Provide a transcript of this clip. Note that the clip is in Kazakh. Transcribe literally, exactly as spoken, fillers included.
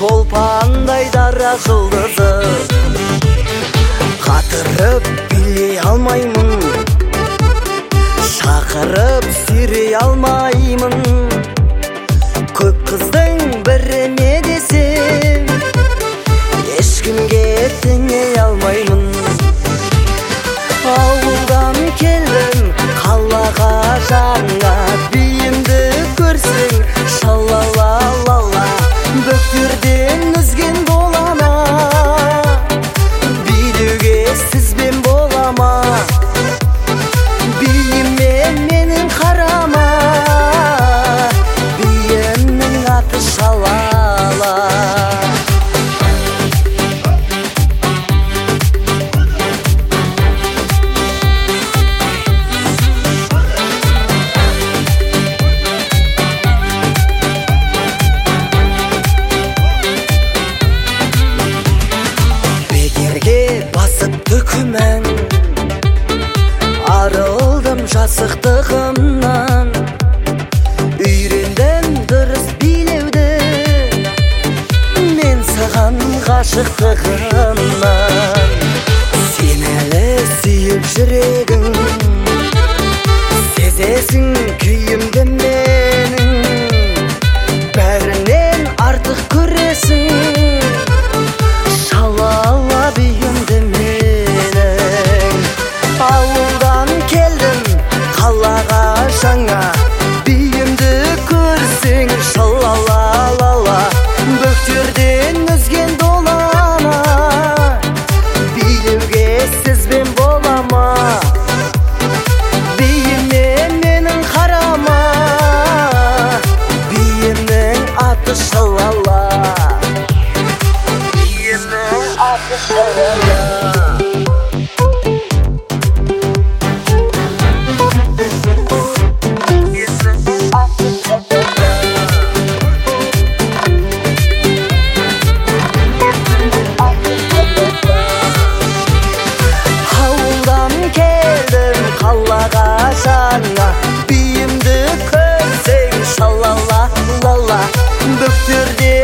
шолпандай дара жұлдызы. Қатырып билей алмаймын, шақырып сүйрей алмаймын. Көп қыздың біріне десем, ешкімге теңей алмаймын. Ауылдан келдім қалаға жаңа, биімді көрсең шалала-лала. Бөктерден үзген болама, билеуге сізбен болама. Биіме менің қарама, биімнің аты шалала. Түкімен арылдым жасықтығымнан, үйрендім дұрыс билеуді мен саған ғашықтығымнан. Сен әлі сүйіп жүрегің, сезесің күйімді менің, бәрінен артық көресің шалала биімді менің. Ауылдан келдім қалаға жаңа, биімді көрсең шалала-лала. Бөктерден үзген долана, билеуге сізбен болама. Биіме менің қарама, биімнің аты шалала. Биімнің аты шалала. Биімді көрсең шалала-лала. Бөктерде